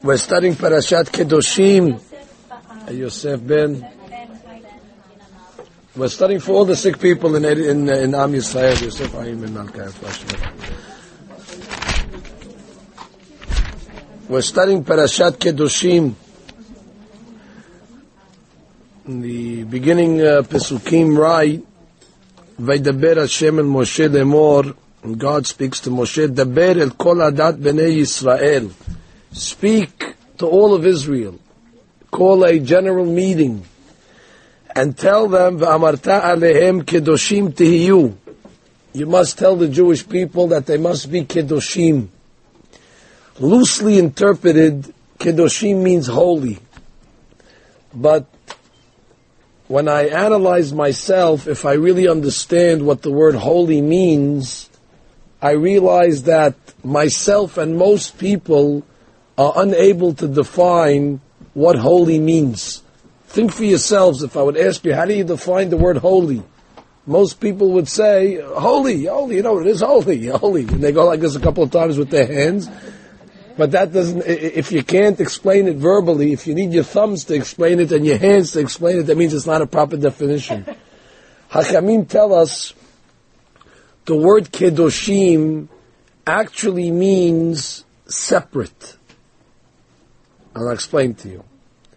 We're studying Parashat Kedoshim. Yosef Ben. We're studying for all the sick people in Am Yisrael. Yosef Ayim and Malkayat. We're studying Parashat Kedoshim. In the beginning Pesukim write, Vaydaber Hashem el Moshe lemor, and God speaks to Moshe, Daber el kol adat bnei Yisrael. Speak to all of Israel. Call a general meeting and tell them, V'amarta alehem kedoshim tihiyu. You must tell the Jewish people that they must be kedoshim. Loosely interpreted, kedoshim means holy. But when I analyze myself, if I really understand what the word holy means, I realize that myself and most people are unable to define what holy means. Think for yourselves, if I would ask you, how do you define the word holy? Most people would say, holy, you know what it is, holy. And they go like this a couple of times with their hands. But that doesn't, if you can't explain it verbally, if you need your thumbs to explain it and your hands to explain it, that means it's not a proper definition. Hachamim tell us the word kedoshim actually means separate. I'll explain to you.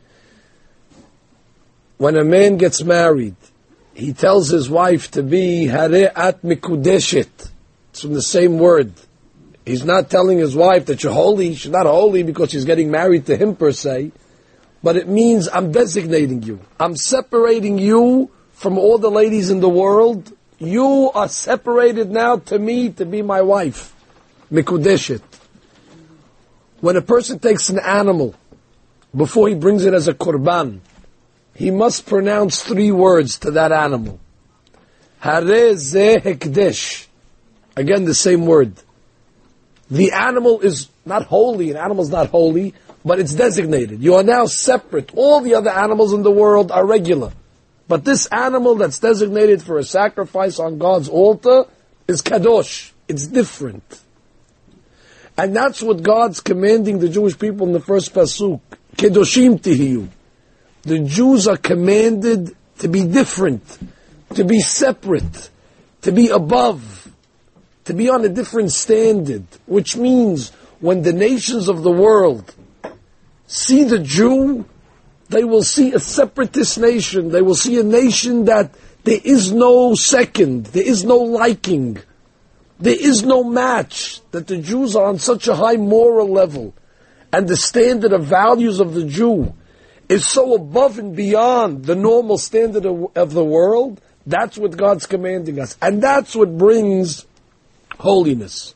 When a man gets married, he tells his wife to be Hare at Mikudeshet. It's from the same word. He's not telling his wife that you're holy. She's not holy because she's getting married to him per se. But it means I'm designating you. I'm separating you from all the ladies in the world. You are separated now to me to be my wife. Mikudeshet. When a person takes an animal, before he brings it as a korban, he must pronounce 3 words to that animal. Hare ze hekdesh. Again, the same word. The animal is not holy, an animal is not holy, but it's designated. You are now separate. All the other animals in the world are regular. But this animal that's designated for a sacrifice on God's altar is kadosh. It's different. And that's what God's commanding the Jewish people in the first pasuk. Kedoshim tihiyu. The Jews are commanded to be different, to be separate, to be above, to be on a different standard, which means when the nations of the world see the Jew, they will see a separatist nation. They will see a nation that there is no second, there is no liking, there is no match, that the Jews are on such a high moral level, and the standard of values of the Jew is so above and beyond the normal standard of the world. That's what God's commanding us. And that's what brings holiness.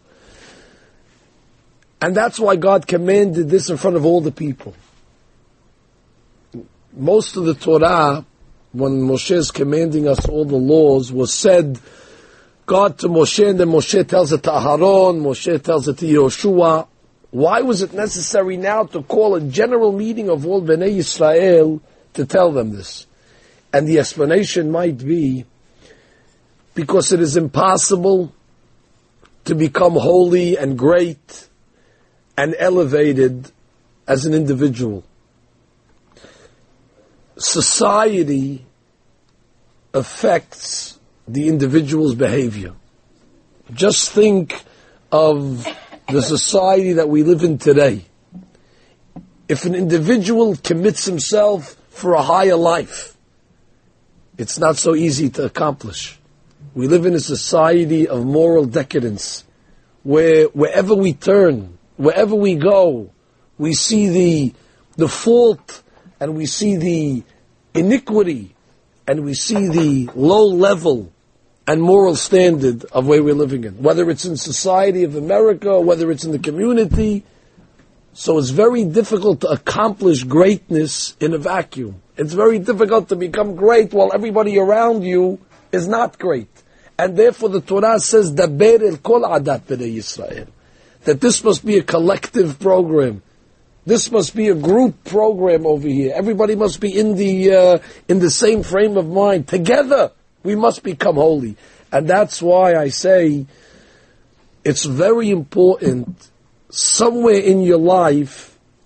And that's why God commanded this in front of all the people. Most of the Torah, when Moshe is commanding us all the laws, was said, God to Moshe, and then Moshe tells it to Aharon, Moshe tells it to Yoshua. Why was it necessary now to call a general meeting of all Bnei Yisrael to tell them this? And the explanation might be because it is impossible to become holy and great and elevated as an individual. Society affects the individual's behavior. Just think of the society that we live in today. If an individual commits himself for a higher life, it's not so easy to accomplish. We live in a society of moral decadence, where wherever we turn, wherever we go, we see the fault, and we see the iniquity, and we see the low level and moral standard of where we're living in. Whether it's in society of America, or whether it's in the community. So it's very difficult to accomplish greatness in a vacuum. It's very difficult to become great while everybody around you is not great. And therefore the Torah says, Daber el kol adat bnei Yisrael. That this must be a collective program. This must be a group program over here. Everybody must be in the same frame of mind. Together, we must become holy. And that's why I say it's very important somewhere in your life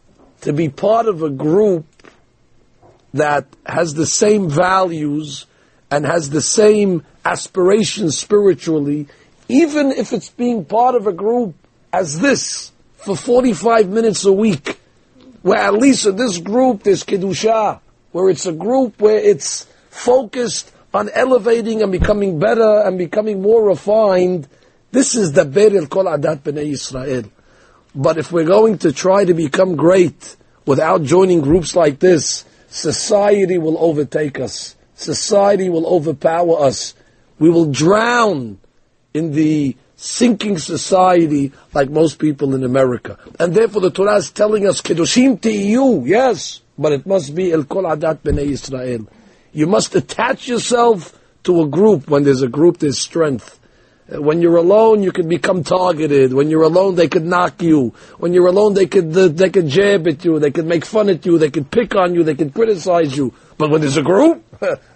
to be part of a group that has the same values and has the same aspirations spiritually, even if it's being part of a group as this, for 45 minutes a week, where at least in this group there's Kedusha, where it's a group where it's focused on elevating and becoming better and becoming more refined. This is the Beir el Kol Adat Bnei Yisrael. But if we're going to try to become great without joining groups like this, society will overtake us. Society will overpower us. We will drown in the sinking society like most people in America. And therefore the Torah is telling us, Kedoshim Tiyu, yes, but it must be El Kol Adat Bnei Yisrael. You must attach yourself to a group. When there's a group, there's strength. When you're alone, you can become targeted. When you're alone, they could knock you. When you're alone, they could jab at you. They could make fun at you. They could pick on you. They could criticize you. But when there's a group,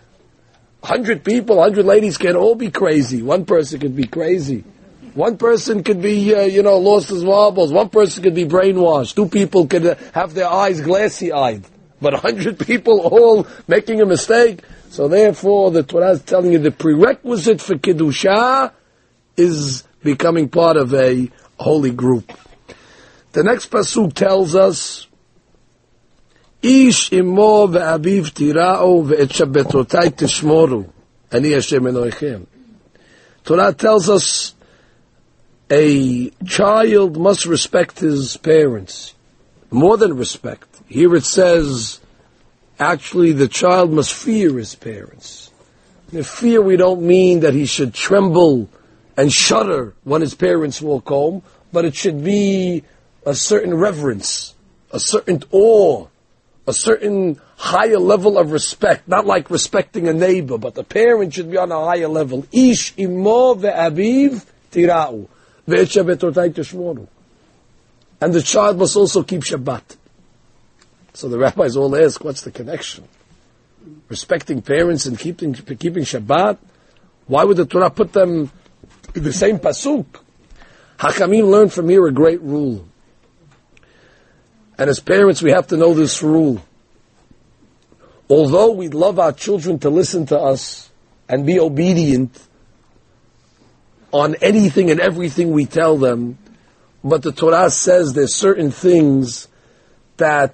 100 people, 100 ladies can all be crazy. One person could be crazy. One person could be, lost his marbles. One person could be brainwashed. Two people could have their eyes glassy-eyed. But 100 people all making a mistake. So therefore, the Torah is telling you the prerequisite for Kedusha is becoming part of a holy group. The next pasuk tells us, Ish imo ve'aviv tira'u ve'et shabbatotai tishmoru, ani Hashem Elohechem. Torah tells us a child must respect his parents. More than respect. Here it says, actually the child must fear his parents. In fear we don't mean that he should tremble and shudder when his parents walk home, but it should be a certain reverence, a certain awe, a certain higher level of respect, not like respecting a neighbor, but the parent should be on a higher level. Ish imo ve'aviv tira'u ve'et shabbatotai tishmoru. And the child must also keep Shabbat. So the rabbis all ask, what's the connection? Respecting parents and keeping Shabbat? Why would the Torah put them in the same pasuk? Hakamim learned from here a great rule. And as parents, we have to know this rule. Although we love our children to listen to us and be obedient on anything and everything we tell them, but the Torah says there's certain things that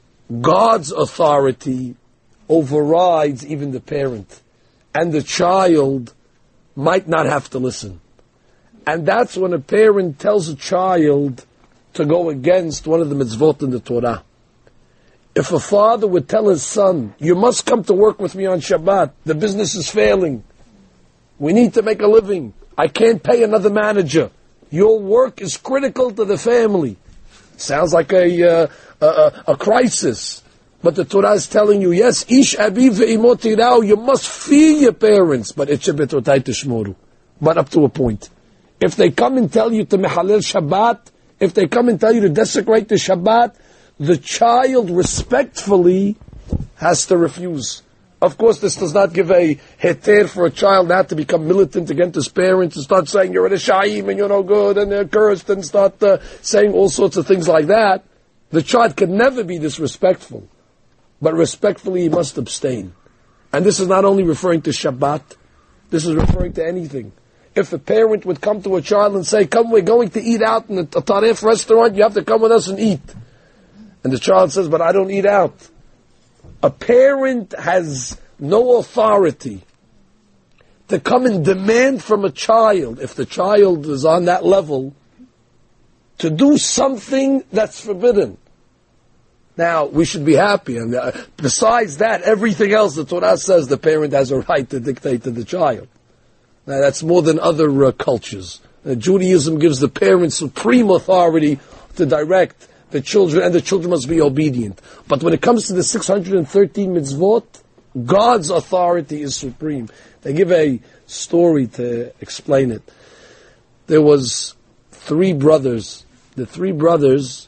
God's authority overrides even the parent. And the child might not have to listen. And that's when a parent tells a child to go against one of the mitzvot in the Torah. If a father would tell his son, you must come to work with me on Shabbat, the business is failing, we need to make a living, I can't pay another manager, your work is critical to the family. Sounds like a crisis. But the Torah is telling you, yes, ish aviv ve'imo tira'u, you must fear your parents, but et shabbatotai tishmoru. But up to a point. If they come and tell you to mehalel Shabbat, if they come and tell you to desecrate the Shabbat, the child respectfully has to refuse. Of course, this does not give a heter for a child not to become militant against his parents and start saying you're a shayim and you're no good and they're cursed and start saying all sorts of things like that. The child can never be disrespectful, but respectfully he must abstain. And this is not only referring to Shabbat, this is referring to anything. If a parent would come to a child and say, come, we're going to eat out in a Taref restaurant, you have to come with us and eat. And the child says, but I don't eat out. A parent has no authority to come and demand from a child, if the child is on that level, to do something that's forbidden. Now, we should be happy. And besides that, everything else, the Torah says the parent has a right to dictate to the child. Now, that's more than other cultures. Judaism gives the parent supreme authority to direct the children, and the children must be obedient. But when it comes to the 613 mitzvot, God's authority is supreme. They give a story to explain it. There was 3 brothers. The 3 brothers,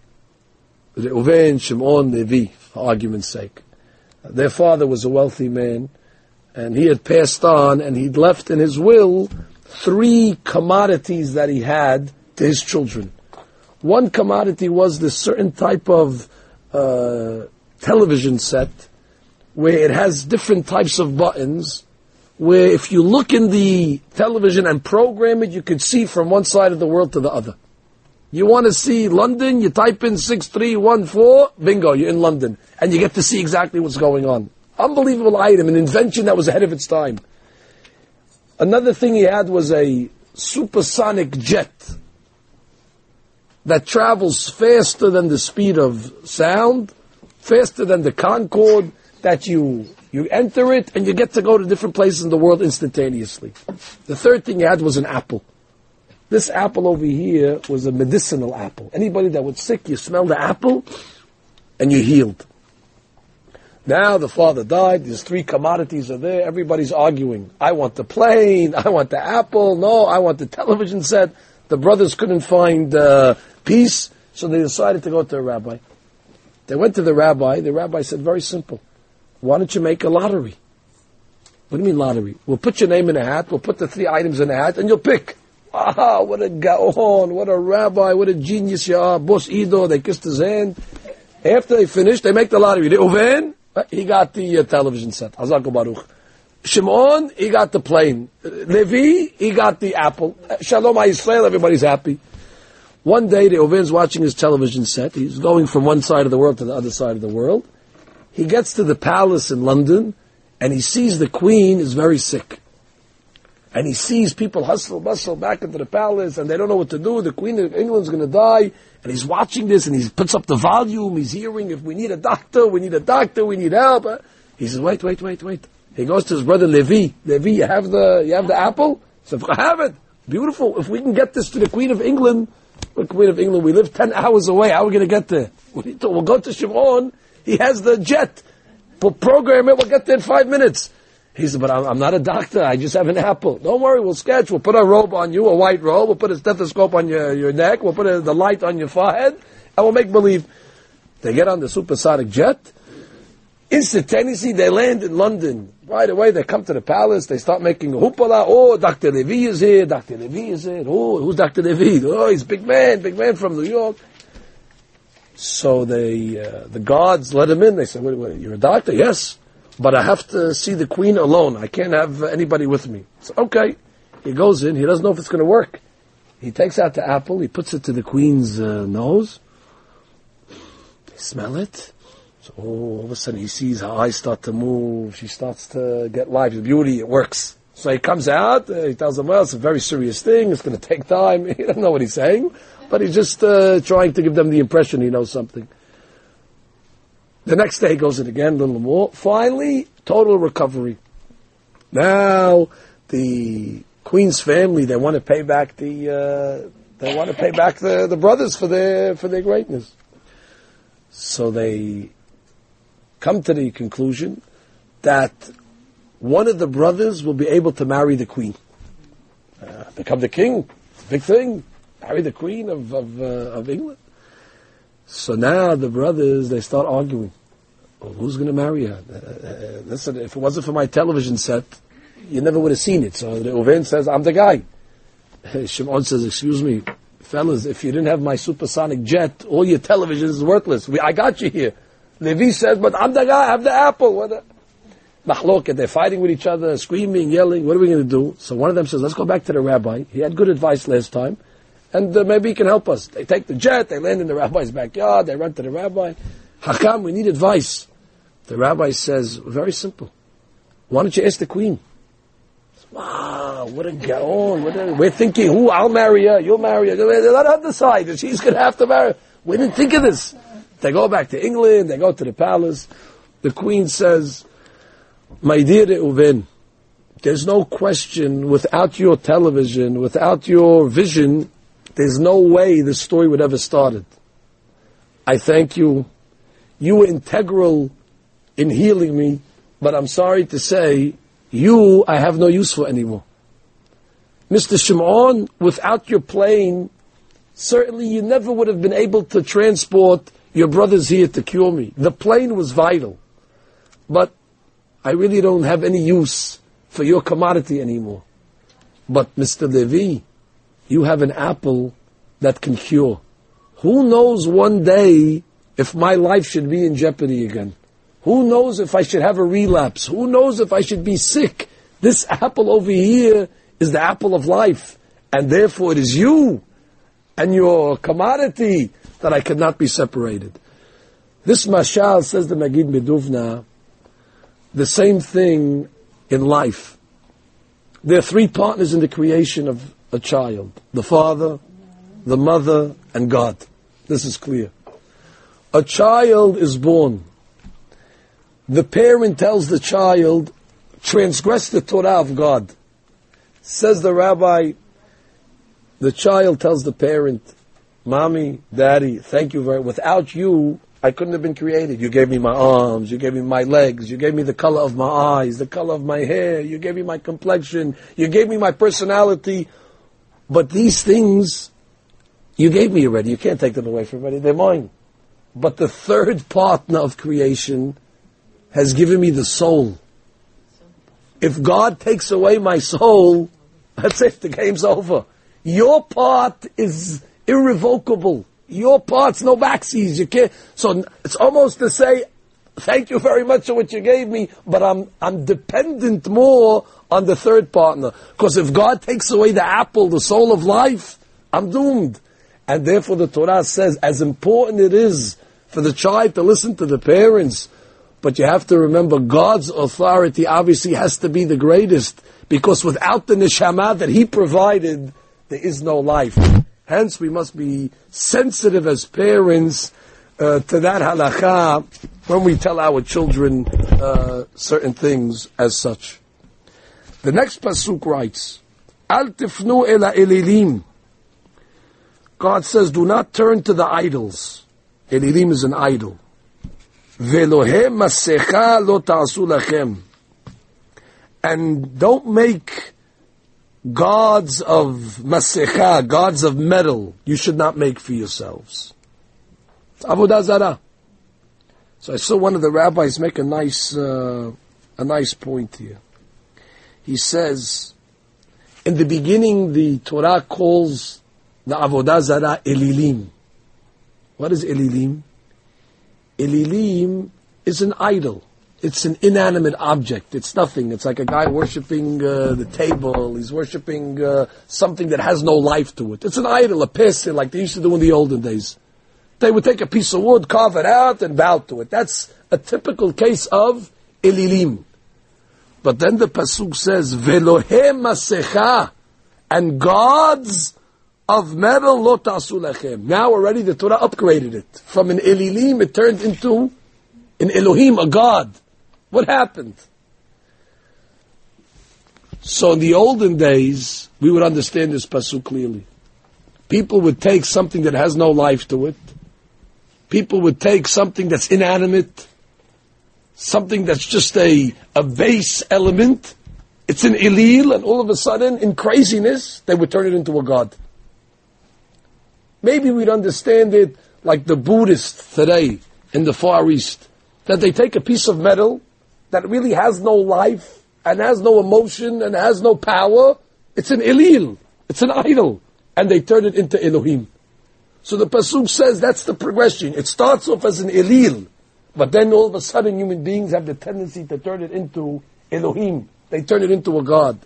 Reuven, Shimon, Levi, for argument's sake. Their father was a wealthy man, and he had passed on, and he'd left in his will 3 commodities that he had to his children. One commodity was this certain type of television set where it has different types of buttons, where if you look in the television and program it, you could see from one side of the world to the other. You want to see London, you type in 6314, bingo, you're in London. And you get to see exactly what's going on. Unbelievable item, an invention that was ahead of its time. Another thing he had was a supersonic jet that travels faster than the speed of sound, faster than the Concorde, that you enter it and you get to go to different places in the world instantaneously. The third thing he had was an apple. This apple over here was a medicinal apple. Anybody that was sick, you smell the apple and you're healed. Now the father died, these three commodities are there, everybody's arguing. I want the plane, I want the apple, no, I want the television set. The brothers couldn't find peace, so they decided to go to a rabbi. They went to the rabbi said, very simple, why don't you make a lottery? What do you mean lottery? We'll put your name in a hat, we'll put the three items in a hat, and you'll pick. Ah, what a gaon, what a rabbi, what a genius you are. Boss Ido, they kissed his hand. After they finished, they make the lottery. The Uven, he got the television set. Hazak Baruch. Shimon, he got the plane. Levi, he got the apple. Shalom HaYisrael, everybody's happy. One day, the Uven's watching his television set. He's going from one side of the world to the other side of the world. He gets to the palace in London, and he sees the queen is very sick. And he sees people hustle, bustle back into the palace, and they don't know what to do. The Queen of England's going to die. And he's watching this, and he puts up the volume. He's hearing, if we need a doctor, we need help. He says, wait. He goes to his brother Levi. Levi, you have the apple? He says, I have it. Beautiful. If we can get this to the Queen of England, we live 10 hours away. How are we going to get there? We'll go to Shimon. He has the jet. We'll program it. We'll get there in 5 minutes. He said, but I'm not a doctor. I just have an apple. Don't worry, we'll sketch. We'll put a robe on you, a white robe. We'll put a stethoscope on your neck. We'll put the light on your forehead. And we'll make believe. They get on the supersonic jet. Instantaneously, they land in London. Right away, they come to the palace. They start making a hoopala. Oh, Dr. Levi is here. Dr. Levi is here. Oh, who's Dr. Levi? Oh, he's a big man from New York. So the guards let him in. They said, wait, you're a doctor? Yes. But I have to see the queen alone. I can't have anybody with me. So, okay. He goes in. He doesn't know if it's going to work. He takes out the apple. He puts it to the queen's nose. They smell it. So, all of a sudden, he sees her eyes start to move. She starts to get life. The beauty, it works. So he comes out. He tells them, well, it's a very serious thing. It's going to take time. He doesn't know what he's saying. But he's just trying to give them the impression he knows something. The next day he goes in again, a little more. Finally, total recovery. Now, the Queen's family, they want to pay back the brothers for their greatness. So they come to the conclusion that one of the brothers will be able to marry the Queen. Become the king. Big thing. Marry the Queen of England. So now the brothers, they start arguing. Well, who's going to marry her? Listen, if it wasn't for my television set, you never would have seen it. So the Uven says, I'm the guy. Shimon says, excuse me, fellas, if you didn't have my supersonic jet, all your television is worthless. I got you here. Levi says, but I'm the guy, I have the apple. Mahloket, they're fighting with each other, screaming, yelling. What are we going to do? So one of them says, let's go back to the rabbi. He had good advice last time. And maybe he can help us. They take the jet, they land in the rabbi's backyard, they run to the rabbi. Hakam, we need advice. The rabbi says, very simple. Why don't you ask the queen? Wow, what a gaon. We're thinking, who? I'll marry her, you'll marry her. Let her decide. She's going to have to marry her. We didn't think of this. They go back to England, they go to the palace. The queen says, my dear Reuven, there's no question, without your television, without your vision, there's no way this story would ever started. I thank you. You were integral in healing me, but I'm sorry to say, you I have no use for anymore. Mr. Shimon, without your plane, certainly you never would have been able to transport your brothers here to cure me. The plane was vital, but I really don't have any use for your commodity anymore. But Mr. Levi, you have an apple that can cure. Who knows one day if my life should be in jeopardy again? Who knows if I should have a relapse? Who knows if I should be sick? This apple over here is the apple of life. And therefore it is you and your commodity that I cannot be separated. This mashal, says the Magid Meduvna, the same thing in life. There are three partners in the creation of a child: the father, the mother, and God. This is clear. A child is born. The parent tells the child, transgress the Torah of God. Says the rabbi, the child tells the parent, Mommy, Daddy, thank you very much. Without you, I couldn't have been created. You gave me my arms, you gave me my legs, you gave me the color of my eyes, the color of my hair, you gave me my complexion, you gave me my personality. But these things, you gave me already. You can't take them away from me. They're mine. But the third partner of creation has given me the soul. If God takes away my soul, that's it, the game's over. Your part is irrevocable. Your part's no backsies. You can't. So it's almost to say, thank you very much for what you gave me, but I'm dependent more on the third partner. Because if God takes away the apple, the soul of life, I'm doomed. And therefore the Torah says, as important it is for the child to listen to the parents, but you have to remember God's authority obviously has to be the greatest, because without the neshama that He provided, there is no life. Hence, we must be sensitive as parents to that halakha when we tell our children certain things as such. The next pasuk writes, Al tifnu ela elilim. God says, do not turn to the idols. Elilim is an idol. Velohe masecha lo ta'asu lachem. And don't make gods of masecha, gods of metal, you should not make for yourselves. It's avodah zarah. So I saw one of the rabbis make a nice point here. He says, in the beginning, the Torah calls the avodah zarah elilim. What is elilim? Elilim is an idol. It's an inanimate object. It's nothing. It's like a guy worshipping the table. He's worshipping something that has no life to it. It's an idol, a pesel, like they used to do in the olden days. They would take a piece of wood, carve it out, and bow to it. That's a typical case of elilim. But then the pasuk says, "Velohe masecha," and gods of metal lo ta'asu lachem. Now already the Torah upgraded it. From an elilim, it turned into an Elohim, a God. What happened? So in the olden days, we would understand this pasuk clearly. People would take something that has no life to it. People would take something that's inanimate, something that's just a base element. It's an Elil, and all of a sudden, in craziness, they would turn it into a God. Maybe we'd understand it like the Buddhists today in the Far East, that they take a piece of metal that really has no life, and has no emotion, and has no power. It's an Elil, it's an idol, and they turn it into Elohim. So the pasuk says that's the progression. It starts off as an Elil, but then all of a sudden human beings have the tendency to turn it into Elohim. They turn it into a God.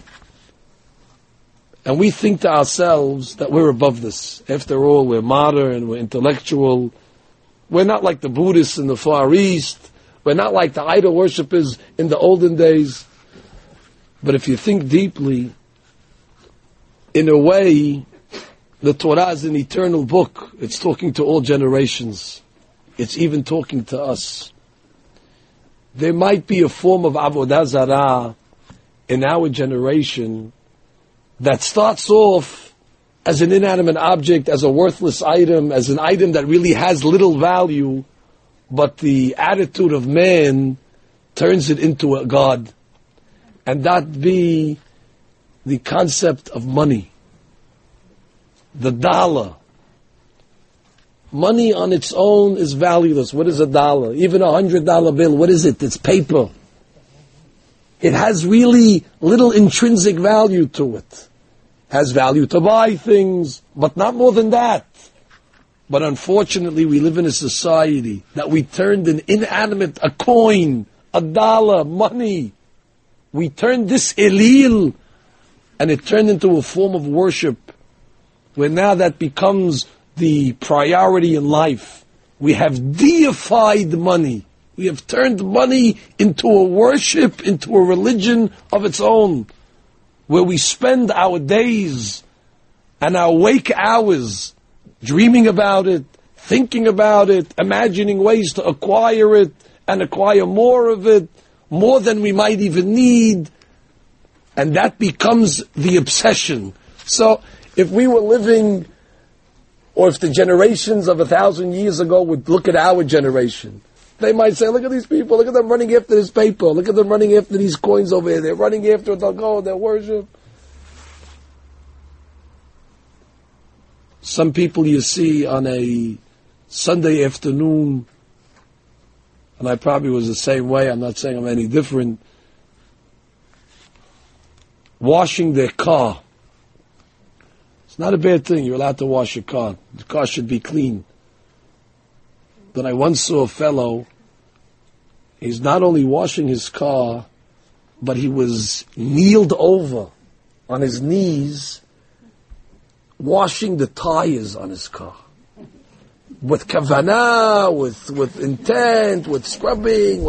And we think to ourselves that we're above this. After all, we're modern, we're intellectual. We're not like the Buddhists in the Far East. We're not like the idol worshippers in the olden days. But if you think deeply, in a way, the Torah is an eternal book. It's talking to all generations. It's even talking to us. There might be a form of avodah zarah in our generation that starts off as an inanimate object, as a worthless item, as an item that really has little value, but the attitude of man turns it into a god. And that be the concept of money. The dollar. Money on its own is valueless. What is a dollar? Even $100 bill, what is it? It's paper. It has really little intrinsic value to it. Has value to buy things, but not more than that. But unfortunately, we live in a society that we turned an inanimate, a coin, a dollar, money. We turned this elil, and it turned into a form of worship, where now that becomes the priority in life. We have deified money. We have turned money into a worship, into a religion of its own, where we spend our days and our wake hours dreaming about it, thinking about it, imagining ways to acquire it and acquire more of it, more than we might even need. And that becomes the obsession. So if we were living, or if the generations of 1,000 years ago would look at our generation, they might say, look at these people, look at them running after this paper, look at them running after these coins over here, they're running after it, they'll go, their worship. Some people you see on a Sunday afternoon, and I probably was the same way, I'm not saying I'm any different, washing their car. It's not a bad thing, you're allowed to wash your car. The car should be clean. But I once saw a fellow, he's not only washing his car, but he was kneeled over on his knees, washing the tires on his car. With kavanah, with intent, with scrubbing,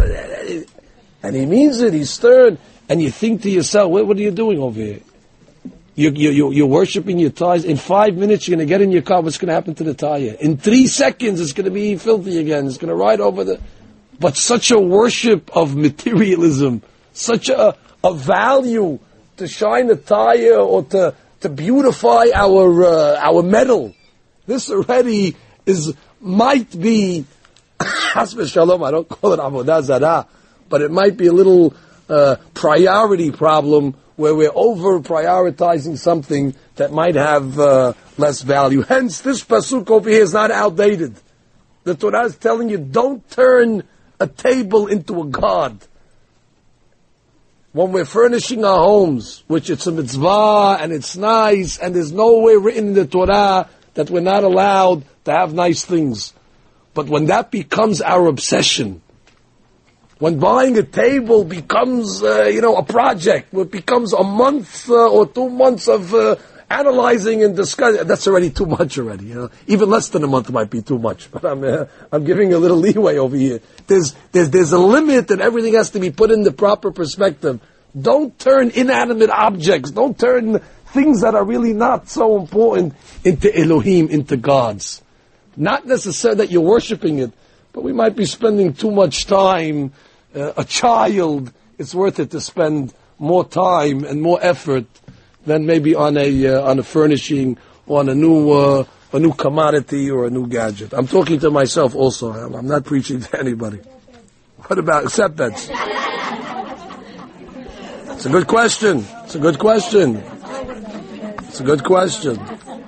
and he means it, he's stern. And you think to yourself, what are you doing over here? You're worshipping your tires. In 5 minutes, you're going to get in your car. What's going to happen to the tire? In 3 seconds, it's going to be filthy again. It's going to ride over the... But such a worship of materialism, such a value to shine a tire or to beautify our metal. This already might be, hasbe shalom, I don't call it avodah zarah, but it might be a little priority problem where we're over prioritizing something that might have less value. Hence, this pasuk over here is not outdated. The Torah is telling you, don't turn a table into a god. When we're furnishing our homes, which it's a mitzvah and it's nice, and there's nowhere written in the Torah that we're not allowed to have nice things. But when that becomes our obsession, when buying a table becomes, a project, it becomes a month or 2 months of analyzing and discussing, that's already too much already. Even less than a month might be too much. But I'm giving a little leeway over here. There's a limit, and everything has to be put in the proper perspective. Don't turn inanimate objects, don't turn things that are really not so important into Elohim, into gods. Not necessarily that you're worshiping it, but we might be spending too much time. A child, it's worth it to spend more time and more effort than maybe on a furnishing or on a new commodity or a new gadget. I'm talking to myself also. I'm not preaching to anybody. What about accept beds? It's a good question. It's a good question. It's a good question.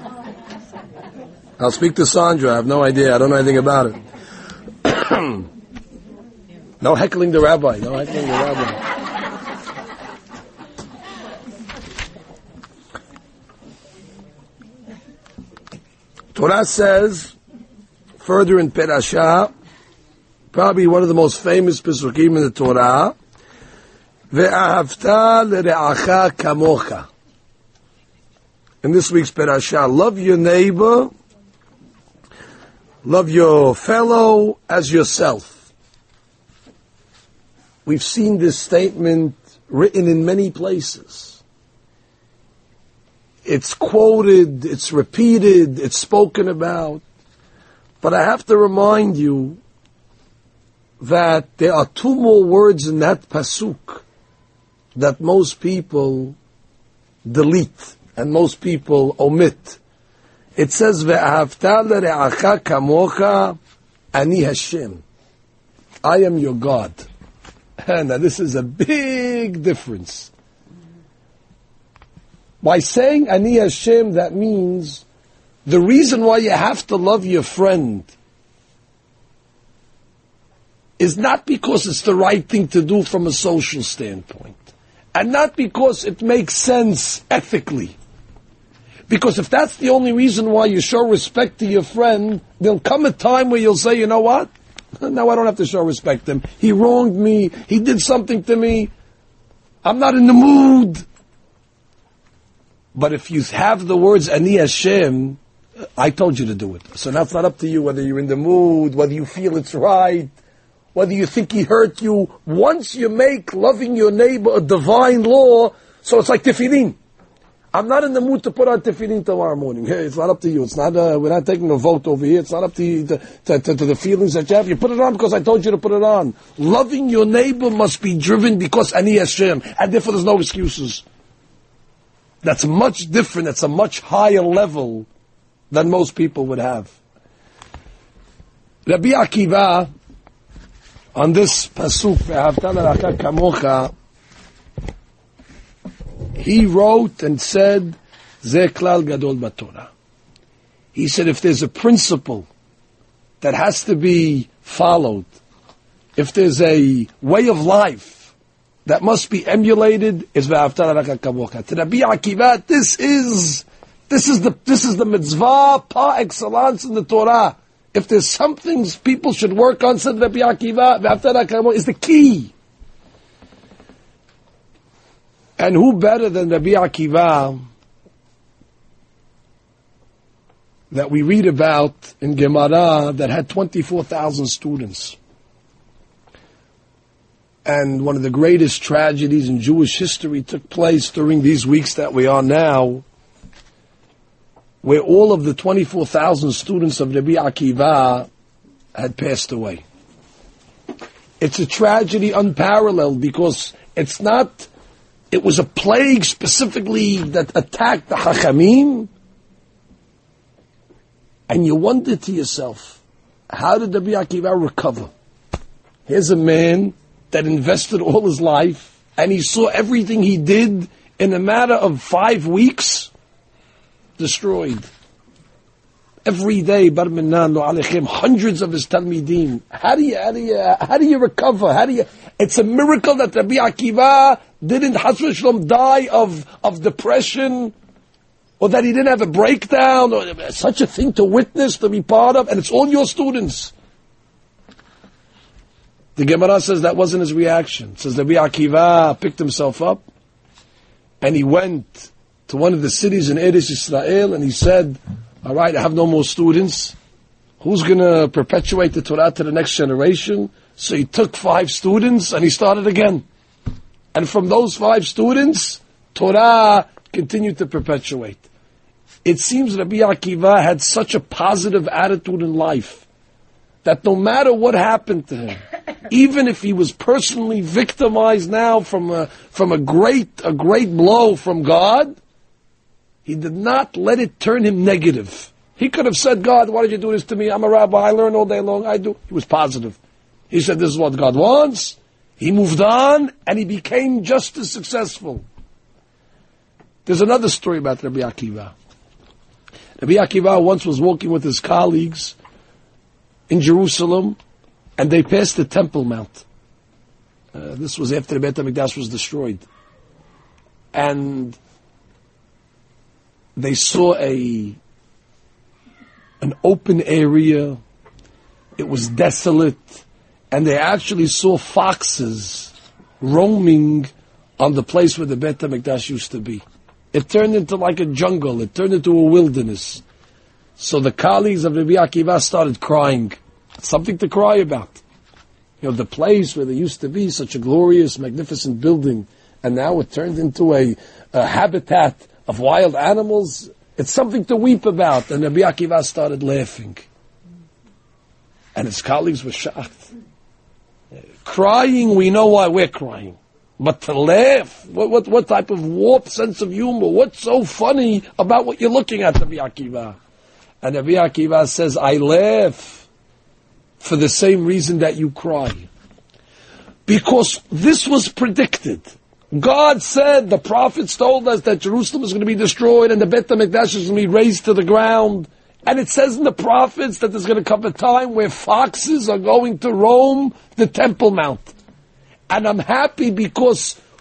I'll speak to Sandra. I have no idea. I don't know anything about it. No heckling the rabbi. No heckling the rabbi. Torah says, further in Perashah, probably one of the most famous Pesukim in the Torah, Ve'ahavta l're'acha kamocha. In this week's Perashah, love your neighbor, love your fellow as yourself. We've seen this statement written in many places. It's quoted, it's repeated, it's spoken about. But I have to remind you that there are 2 more words in that pasuk that most people delete and most people omit. It says, Ve'ahavta l're'acha kamocha ani Hashem. I am your God. Now this is a big difference. By saying Ani Hashem, that means the reason why you have to love your friend is not because it's the right thing to do from a social standpoint, and not because it makes sense ethically. Because if that's the only reason why you show respect to your friend, there'll come a time where you'll say, you know what? Now I don't have to show respect to him. He wronged me. He did something to me. I'm not in the mood. But if you have the words Ani Hashem, I told you to do it. So now it's not up to you whether you're in the mood, whether you feel it's right, whether you think he hurt you. Once you make loving your neighbor a divine law, so it's like tefillin. I'm not in the mood to put on tefillin tomorrow morning. Hey, it's not up to you. It's not. We're not taking a vote over here. It's not up to you, to the feelings that you have. You put it on because I told you to put it on. Loving your neighbor must be driven because Ani Hashem, and therefore there's no excuses. That's much different. That's a much higher level than most people would have. Rabbi Akiva, on this pasuk, Ve'ahavta l'reacha kamocha, he wrote and said, Ze klal gadol b'Torah. He said, if there's a principle that has to be followed, if there's a way of life that must be emulated, is ve'ahavta l'reacha kamocha. To Rabbi Akiva, this is the mitzvah par excellence in the Torah. If there's something people should work on, said Rabbi Akiva, ve'ahavta l'reacha kamocha is the key. And who better than Rabbi Akiva that we read about in Gemara that had 24,000 students? And one of the greatest tragedies in Jewish history took place during these weeks that we are now, where all of the 24,000 students of Rabbi Akiva had passed away. It's a tragedy unparalleled because it was a plague specifically that attacked the Chachamim, and you wonder to yourself, how did Rabbi Akiva recover? Here's a man that invested all his life, and he saw everything he did in a matter of 5 weeks destroyed. Every day, Bar Minan, Lo Alechem, hundreds of his Talmidim. How do you recover? It's a miracle that Rabbi Akiva didn't, Chas v'Shalom, die of depression, or that he didn't have a breakdown, or such a thing to witness, to be part of, and it's all your students. The Gemara says that wasn't his reaction. It says Rabbi Akiva picked himself up, and he went to one of the cities in Eretz Yisrael, and he said, all right, I have no more students. Who's going to perpetuate the Torah to the next generation? So he took 5 students, and he started again. And from those 5 students, Torah continued to perpetuate. It seems Rabbi Akiva had such a positive attitude in life that no matter what happened to him, even if he was personally victimized now from a great blow from God, he did not let it turn him negative. He could have said, God, why did you do this to me? I'm a rabbi, I learn all day long, I do. He was positive. He said, this is what God wants. He moved on, and he became just as successful. There's another story about Rabbi Akiva. Rabbi Akiva once was walking with his colleagues in Jerusalem, and they passed the Temple Mount. This was after the Beit HaMikdash was destroyed. And they saw an open area. It was desolate. And they actually saw foxes roaming on the place where the Beit HaMikdash used to be. It turned into like a jungle. It turned into a wilderness. So the colleagues of Rabbi Akiva started crying. Something to cry about. The place where there used to be such a glorious, magnificent building, and now it turned into a habitat of wild animals. It's something to weep about. And Rabbi Akiva started laughing. And his colleagues were shocked. Crying, we know why we're crying. But to laugh, what type of warped sense of humor? What's so funny about what you're looking at, Rabbi Akiva? And Rabbi Akiva says, I laugh for the same reason that you cry. Because this was predicted. God said, the prophets told us that Jerusalem is going to be destroyed and the Beit HaMikdash is going to be razed to the ground. And it says in the prophets that there's going to come a time where foxes are going to roam the Temple Mount. And I'm happy because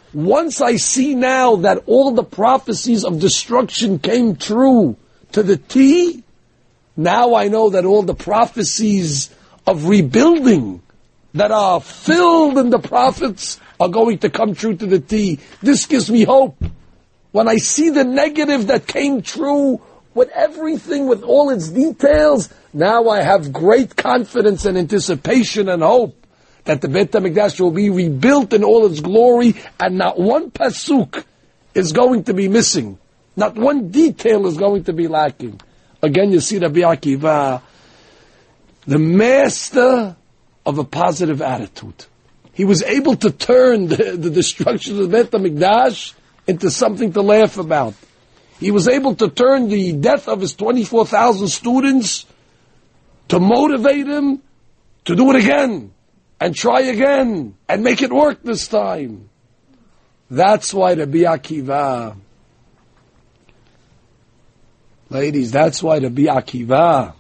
Once I see now that all the prophecies of destruction came true to the T, now I know that all the prophecies of rebuilding that are filled in the prophets are going to come true to the T. This gives me hope. When I see the negative that came true with everything, with all its details, now I have great confidence and anticipation and hope that the Beit HaMikdash will be rebuilt in all its glory, and not one pasuk is going to be missing. Not one detail is going to be lacking. Again, you see Rabbi Akiva, the master of a positive attitude. He was able to turn the destruction of the Beit HaMikdash into something to laugh about. He was able to turn the death of his 24,000 students to motivate him to do it again, and try again, and make it work this time. That's why Rabbi Akiva, ladies, that's why Rabbi Akiva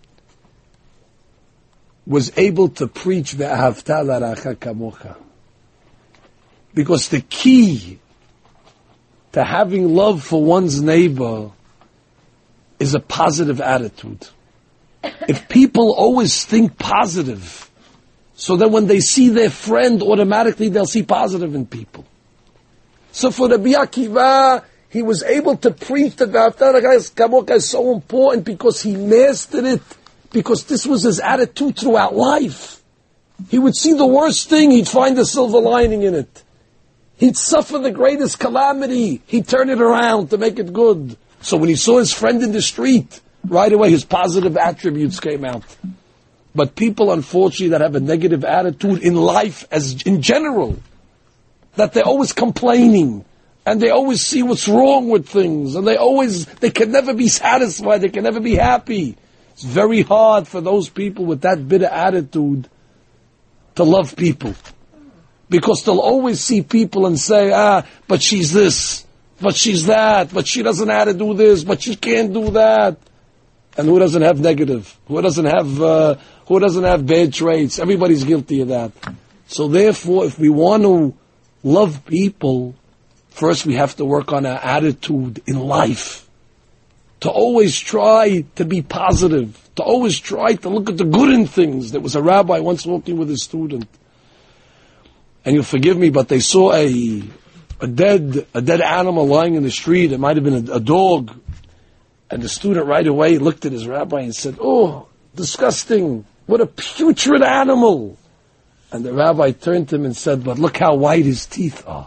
was able to preach Ve'ahavta l'racha kamocha. Because the key to having love for one's neighbor is a positive attitude. If people always think positive, so that when they see their friend, automatically they'll see positive in people. So for Rabbi Akiva, he was able to preach that Ve'ahavta l'racha kamocha is so important because he mastered it, because this was his attitude throughout life. He would see the worst thing, he'd find a silver lining in it. He'd suffer the greatest calamity, he'd turn it around to make it good. So when he saw his friend in the street, right away his positive attributes came out. But people, unfortunately, that have a negative attitude in life as in general, that they're always complaining, and they always see what's wrong with things, and they can never be satisfied, they can never be happy. It's very hard for those people with that bitter attitude to love people. Because they'll always see people and say, but she's this, but she's that, but she doesn't know how to do this, but she can't do that. And who doesn't have negative? Who doesn't have bad traits? Everybody's guilty of that. So therefore, if we want to love people, first we have to work on our attitude in life. To always try to be positive. To always try to look at the good in things. There was a rabbi once walking with his student. And you'll forgive me, but they saw a dead animal lying in the street. It might have been a dog. And the student right away looked at his rabbi and said, "Oh, disgusting. What a putrid animal." And the rabbi turned to him and said, "But look how white his teeth are."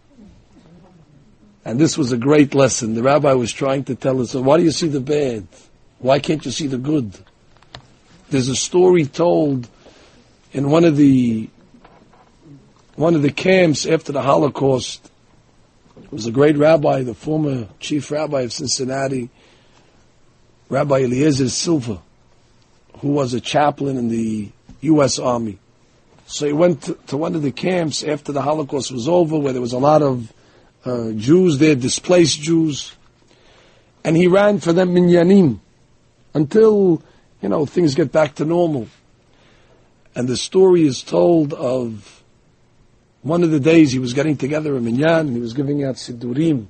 And this was a great lesson. The rabbi was trying to tell us, why do you see the bad? Why can't you see the good? There's a story told in one of the camps after the Holocaust. It was a great rabbi, the former chief rabbi of Cincinnati, Rabbi Eliezer Silver, who was a chaplain in the U.S. Army. So he went to one of the camps after the Holocaust was over, where there was a lot of Jews there, displaced Jews, and he ran for them minyanim until, things get back to normal. And the story is told of one of the days he was getting together a minyan, and he was giving out sidurim.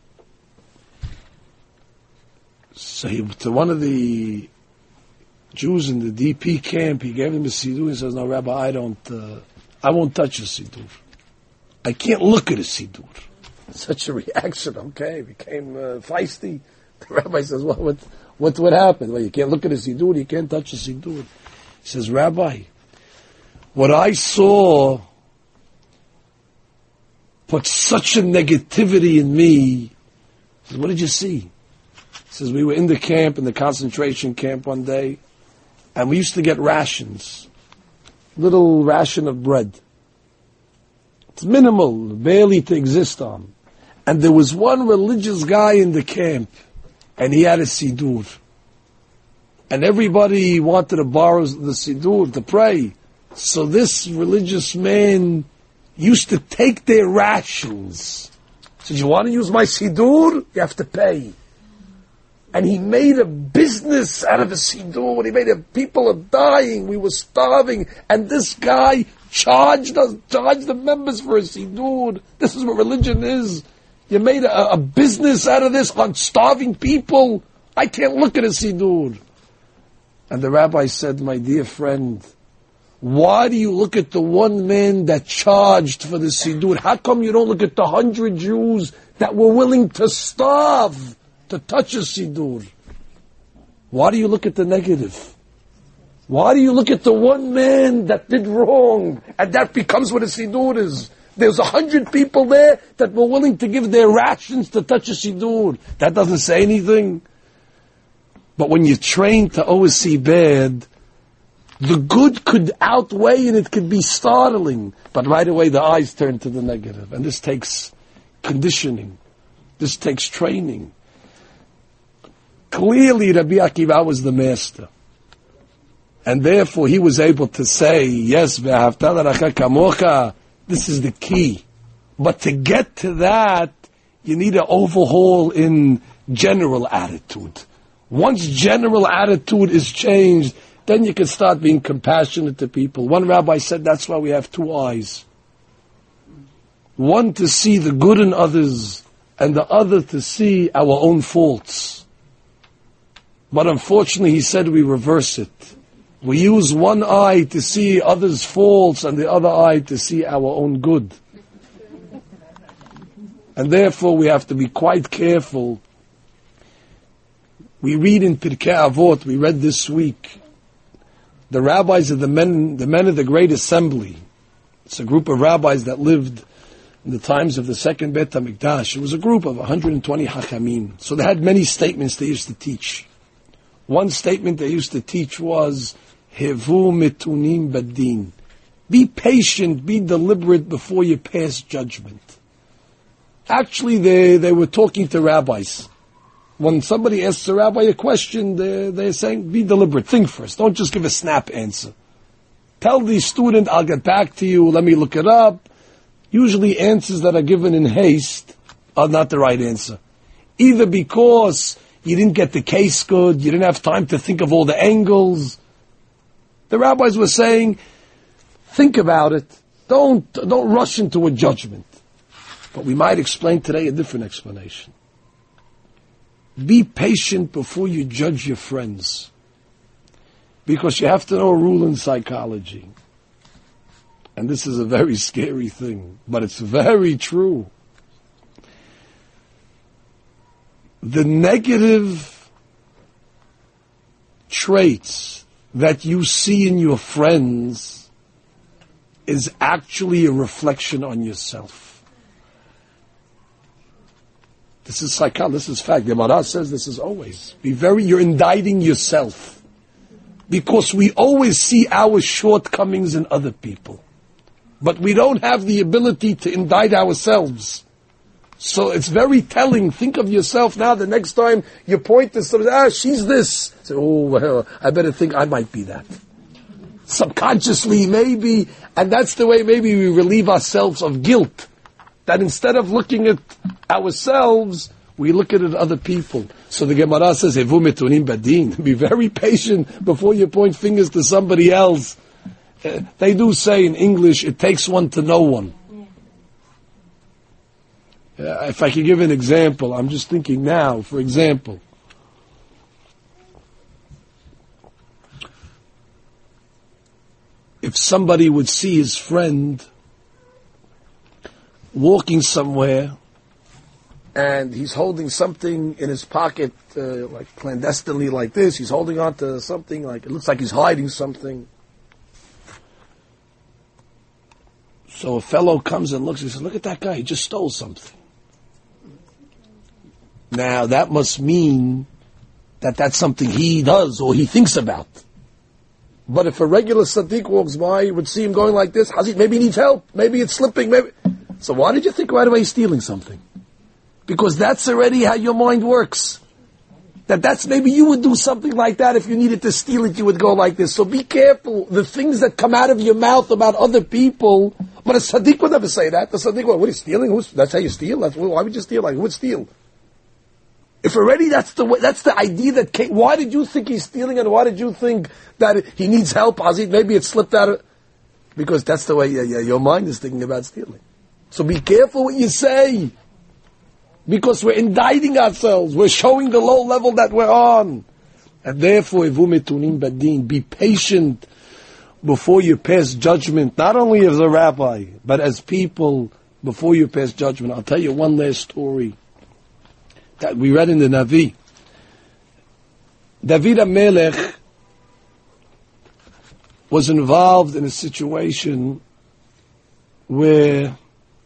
So to one of the Jews in the DP camp, he gave him a sidur. He says, "No, Rabbi, I won't touch a sidur. I can't look at a sidur." Such a reaction, okay, became feisty. The rabbi says, "Well, what happened? Well, you can't look at a sidur, you can't touch a sidur." He says, "Rabbi, what I saw put such a negativity in me." He says, "What did you see?" He says, "We were in the camp, in the concentration camp one day, and we used to get rations, little ration of bread. It's minimal, barely to exist on. And there was one religious guy in the camp, and he had a sidur. And everybody wanted to borrow the sidur to pray. So this religious man used to take their rations. He said, 'You want to use my sidur? You have to pay.' And he made a business out of a sidur. When he made it, people are dying. We were starving. And this guy charge the members for a siddur. This is what religion is. You made a business out of this on starving people. I can't look at a siddur. And the rabbi said, my dear friend, why do you look at the one man that charged for the siddur? How come you don't look at the 100 Jews that were willing to starve to touch a siddur? Why do you look at the negative? Why do you look at the one man that did wrong and that becomes what a siddur is? There's 100 people there that were willing to give their rations to touch a siddur. That doesn't say anything. But when you're trained to always see bad, the good could outweigh and it could be startling. But right away the eyes turn to the negative. And this takes conditioning. This takes training. Clearly Rabbi Akiva was the master. And therefore he was able to say, yes, ve'ahavta l'recha kamocha, this is the key. But to get to that, you need an overhaul in general attitude. Once general attitude is changed, then you can start being compassionate to people. One rabbi said that's why we have two eyes. One to see the good in others, and the other to see our own faults. But unfortunately, he said we reverse it. We use one eye to see others' faults and the other eye to see our own good. And therefore we have to be quite careful. We read in Pirkei Avot, we read this week, the rabbis of the men of the Great Assembly. It's a group of rabbis that lived in the times of the second Beit HaMikdash. It was a group of 120 Hachamim. So they had many statements they used to teach. One statement they used to teach was, Hevu mitunim badin. Be patient, be deliberate before you pass judgment. Actually, they were talking to rabbis. When somebody asks a rabbi a question, they're saying, be deliberate, think first. Don't just give a snap answer. Tell the student, I'll get back to you, let me look it up. Usually answers that are given in haste are not the right answer. Either because you didn't get the case good, you didn't have time to think of all the angles. The rabbis were saying, think about it. Don't rush into a judgment. But we might explain today a different explanation. Be patient before you judge your friends. Because you have to know a rule in psychology. And this is a very scary thing, but it's very true. The negative traits that you see in your friends is actually a reflection on yourself. This is psychology, this is fact. The Gemara says this is always. You're indicting yourself. Because we always see our shortcomings in other people. But we don't have the ability to indict ourselves. So it's very telling. Think of yourself now, the next time you point to somebody, she's this. Say, well, I better think I might be that. Subconsciously, maybe, and that's the way maybe we relieve ourselves of guilt. That instead of looking at ourselves, we look at it other people. So the Gemara says, Hevu mitunim badin. Be very patient before you point fingers to somebody else. They do say in English, it takes one to know one. If I could give an example, I'm just thinking now, for example. If somebody would see his friend walking somewhere and he's holding something in his pocket, like clandestinely like this, he's holding on to something, like it looks like he's hiding something. So a fellow comes and looks and says, look at that guy, he just stole something. Now that must mean that that's something he does or he thinks about. But if a regular tzaddik walks by, you would see him going like this, maybe he needs help, maybe it's slipping, maybe. So why did you think right away he's stealing something? Because that's already how your mind works. That's maybe you would do something like that if you needed to steal it, you would go like this. So be careful. The things that come out of your mouth about other people, but a tzaddik would never say that. The tzaddik, what are you stealing? That's how you steal? Why would you steal? Like, who would steal? If already that's the idea that came, why did you think he's stealing and why did you think that he needs help? Maybe it slipped out of... Because that's the way your mind is thinking about stealing. So be careful what you say. Because we're indicting ourselves. We're showing the low level that we're on. And therefore, be patient before you pass judgment, not only as a rabbi, but as people, before you pass judgment. I'll tell you one last story that we read in the Navi. David HaMelech was involved in a situation where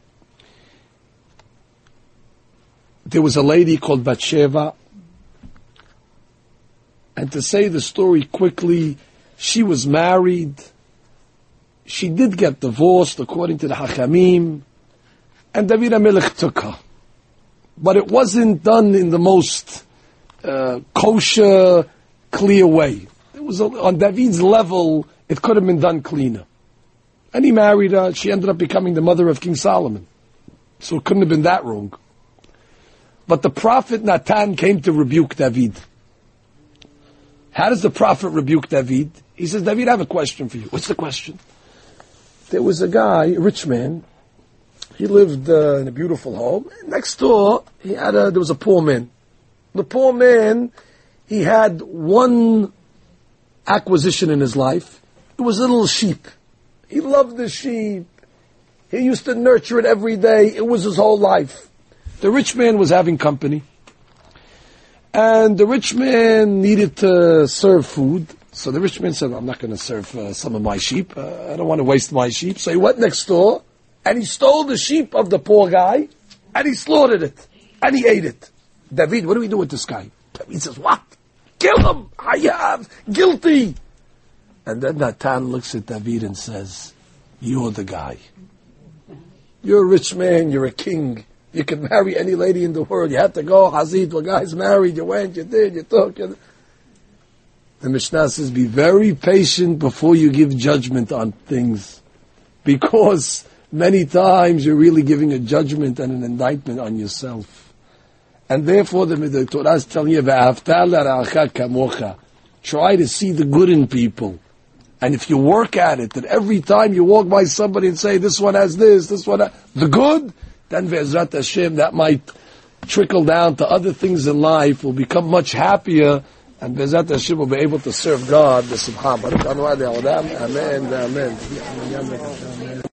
there was a lady called Bathsheba, and to say the story quickly, she was married. She did get divorced according to the Hachamim, and David HaMelech took her. But it wasn't done in the most kosher, clear way. It was on David's level, it could have been done cleaner. And he married her. She ended up becoming the mother of King Solomon. So it couldn't have been that wrong. But the prophet Natan came to rebuke David. How does the prophet rebuke David? He says, David, I have a question for you. What's the question? There was a guy, a rich man. He lived in a beautiful home. Next door, there was a poor man. The poor man, he had one acquisition in his life. It was a little sheep. He loved the sheep. He used to nurture it every day. It was his whole life. The rich man was having company. And the rich man needed to serve food. So the rich man said, I'm not going to serve some of my sheep. I don't want to waste my sheep. So he went next door and he stole the sheep of the poor guy and he slaughtered it. And he ate it. David, what do we do with this guy? David says, what? Kill him! Hayav! Guilty! And then Natan looks at David and says, you're the guy. You're a rich man, you're a king. You can marry any lady in the world. You had to go, Hazid, a guy's married, you went, you did, you took. The Mishnah says, be very patient before you give judgment on things. Because many times you're really giving a judgment and an indictment on yourself. And therefore the Torah is telling you, try to see the good in people. And if you work at it, that every time you walk by somebody and say, this one has this one has the good, then Ve'ezrat Hashem, that might trickle down to other things in life, will become much happier, and Ve'ezrat Hashem will be able to serve God. Amen. Amen.